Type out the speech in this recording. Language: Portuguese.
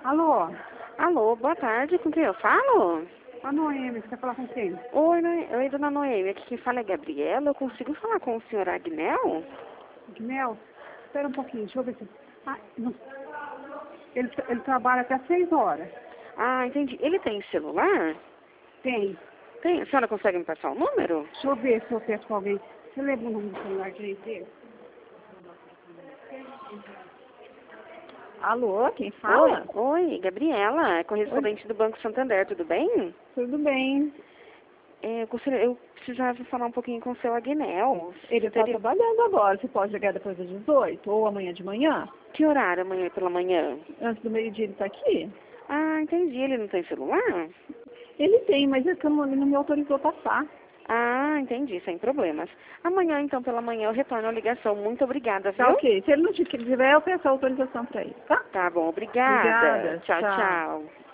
Alô? Alô, boa tarde, com quem eu falo? A Noemi, você quer falar com quem? Oi, dona Noemi, aqui quem fala é Gabriela, eu consigo falar com o senhor Agnel? Guinel? Espera um pouquinho, deixa eu ver se... Ele trabalha até 6 horas. Ah, entendi. Ele tem celular? Tem. Tem, a senhora consegue me passar o número? Deixa eu ver se eu peço pra alguém. Você lembra o nome do celular dele? Alô, quem fala? Oi, Gabriela, é correspondente do Banco Santander, tudo bem? Tudo bem. Eu precisava falar um pouquinho com o seu Agnel. Ele está trabalhando agora. Você pode ligar depois das 18 ou amanhã de manhã? Que horário amanhã pela manhã? Antes do meio-dia ele está aqui. Ah, entendi. Ele não tem celular? Ele tem, mas ele não me autorizou passar. Ah, entendi, sem problemas. Amanhã, então, pela manhã, eu retorno a ligação. Muito obrigada, viu? Tá ok. Se ele não tiver, eu peço a autorização para ele, tá? Tá bom, obrigada. Obrigada. Tchau, Tchau. tchau.